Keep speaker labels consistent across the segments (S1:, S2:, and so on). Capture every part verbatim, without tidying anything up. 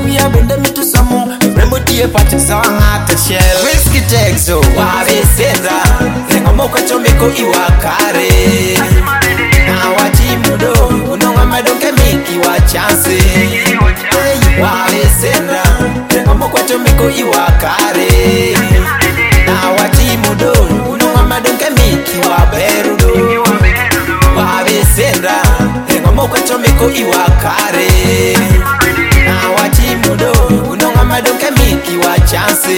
S1: wia bende mitu samo rembo tie pati sawangata shell whiskey texo wabe senza rengo moko chomeko iwakare na wachimudo unonga madonke miki wa chance wabe senza rengo moko chomeko iwakare na wachimudo unonga madonke miki wa berudo wabe senza rengo moko chomeko iwakare na wachimudo unonga madonke miki wa chance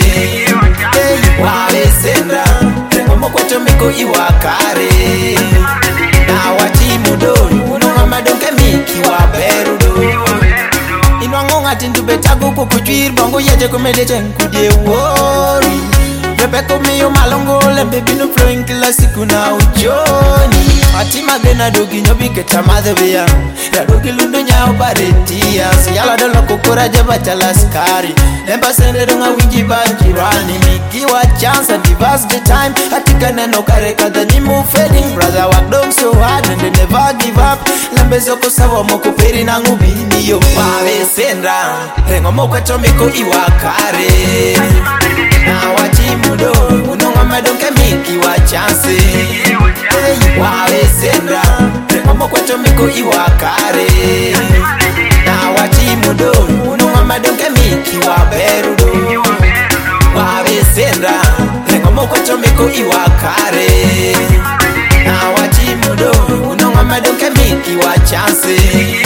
S1: wabe senza rengo moko chomeko iwakare na wachimudo unonga madonke miki wa berudo inwango ngati ndubetago kukujwir bongo yeje kumede chenkudie wori Rebecca miyo malongole baby no flowing kila siku na uchoni Fatima gena dogi nyobi keta madhebia ya dogi lundo nyao baretia siyala dolo kukura jeba talaskari Lemba sende dunga winji banjirani Miki wa chance and divas the time Hatika neno kareka the nimu fading Brother work dog so hard and they never give up Lembe zoko sawa moko peri na ngubini yo Wawe sendra Rengo moko chomeko iwakare na wachimudo unonga madonke miki wa chance wawe sendra rengo moko chomeko iwakare na wachimudo unonga madonke miki wa berudo wawe sendra rengo moko chomeko iwakare na wachimudo unonga madonke miki wa chance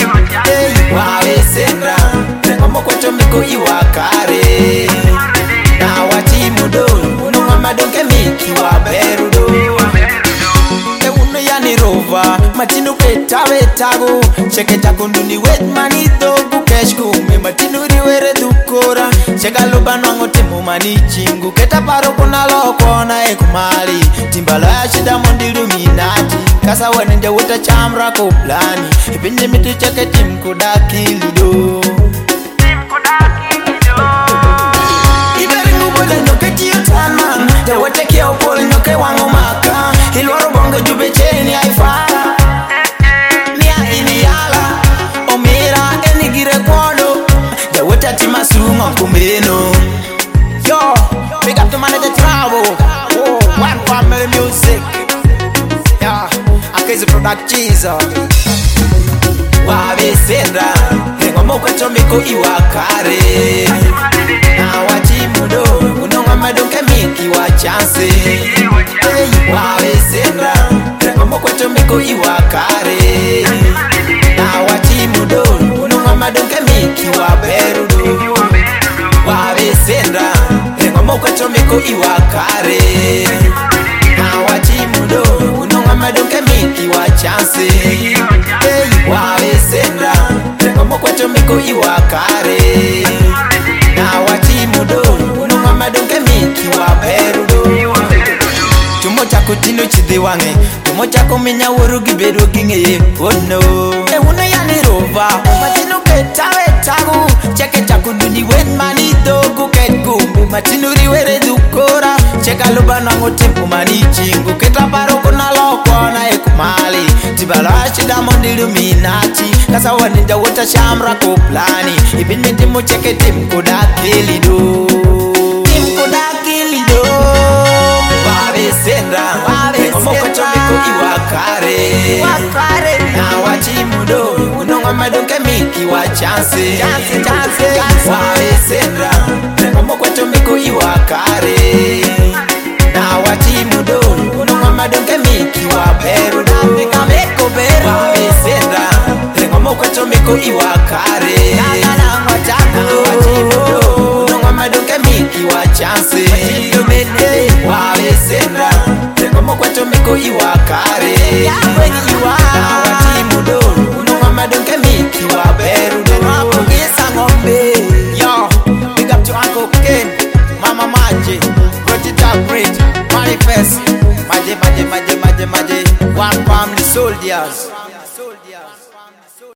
S1: wawe sendra rengo moko chomeko iwakare na wachimudo unonga madonke miki wa berudo e uno yani rova matinu ketawe tago cheke takunduni wet mani dogu keshku me matinu riwere dukora cheka loba nango temu mani chingu keta paro kuna loko na ekumali timbala ya shida mondilu minati kasa wenende wuta chamra ko plani ipinje mitu cheke timku dakilido Te wote kia upoli nyoke wangu maka Hilwaru bongo jube cheni haifara Mia iliala Omira eni gire kodo Te wote atima sunga kumeno Yo, big up to manager Travel Oh, one family music Yeah, Akezi product cheese Wabe sendra Rengo moko chomiko iwakare na wachimudo unonga madonke miki wa chance wawe sendra rengo moko chomeko iwakare na wachimudo unonga madonke miki wa berudo wawe sendra rengo moko chomeko iwakare na wachimudo unonga madonke miki wa chance wawe sendra rengo moko chomeko iwakare na wachimudo unonga madonke miki wa berudo tumo chako tino chidiwange tumo chako menya worugi berugi ngeye oh no e uno yani rova matino ketawe tagu cheke chako duni wen mani dogu ketgu matino riwere dukora cheka loba nango tempo mani chingu keta paro kuna loko na ekumali tibala shida mondilu minati kasa waninja wota shamra ko plani ipinje timu cheke timu kudakilido timu kudakilido wabe sendra rengo moko chomeko iwakare na wachimudo unonga madonke miki wa chance wabe sendra rengo moko chomeko iwakare na wachimudo unonga madonke miki wa berudo wabe sendra rengo moko chomeko iwakare na wachimudo unonga madonke miki wa chance wabe sendra rengo moko chomeko iwakare na wachimudo